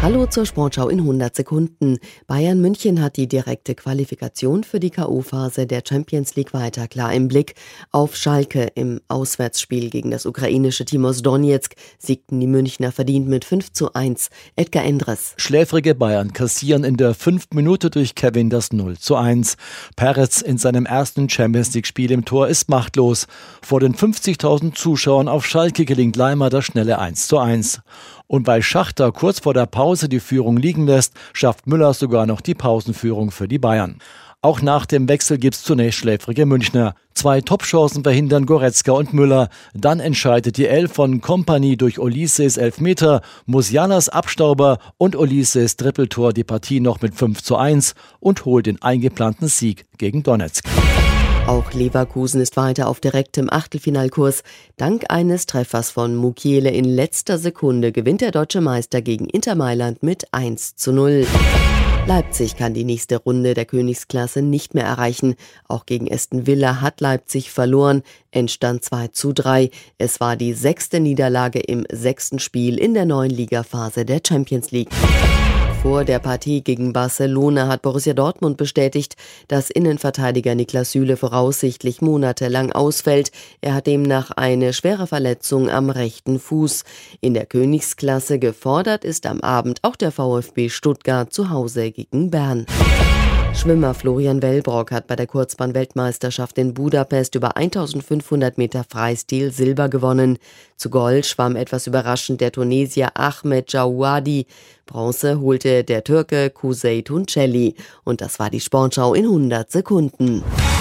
Hallo zur Sportschau in 100 Sekunden. Bayern München hat die direkte Qualifikation für die K.O.-Phase der Champions League weiter klar im Blick. Auf Schalke im Auswärtsspiel gegen das ukrainische Team aus Donezk siegten die Münchner verdient mit 5:1. Edgar Endres. Schläfrige Bayern kassieren in der 5. Minute durch Kevin das 0:1. Peretz in seinem ersten Champions-League-Spiel im Tor ist machtlos. Vor den 50.000 Zuschauern auf Schalke gelingt Leimer das schnelle 1:1. Und weil Schachter kurz vor der Pause die Führung liegen lässt, schafft Müller sogar noch die Pausenführung für die Bayern. Auch nach dem Wechsel gibt's zunächst schläfrige Münchner. 2 Topchancen verhindern Goretzka und Müller. Dann entscheidet die Elf von Kompany durch Olises Elfmeter, Musialas Abstauber und Olises Trippeltor die Partie noch mit 5:1 und holt den eingeplanten Sieg gegen Donezk. Auch Leverkusen ist weiter auf direktem Achtelfinalkurs. Dank eines Treffers von Mukiele in letzter Sekunde gewinnt der deutsche Meister gegen Inter Mailand mit 1:0. Leipzig kann die nächste Runde der Königsklasse nicht mehr erreichen. Auch gegen Aston Villa hat Leipzig verloren. Endstand 2:3. Es war die 6. Niederlage im 6. Spiel in der neuen Ligaphase der Champions League. Vor der Partie gegen Barcelona hat Borussia Dortmund bestätigt, dass Innenverteidiger Niklas Süle voraussichtlich monatelang ausfällt. Er hat demnach eine schwere Verletzung am rechten Fuß. In der Königsklasse gefordert ist am Abend auch der VfB Stuttgart zu Hause gegen Bern. Schwimmer Florian Wellbrock hat bei der Kurzbahn-Weltmeisterschaft in Budapest über 1500 Meter Freistil Silber gewonnen. Zu Gold schwamm etwas überraschend der Tunesier Ahmed Jawadi. Bronze holte der Türke Kuzey Tuncelli. Und das war die Sportschau in 100 Sekunden.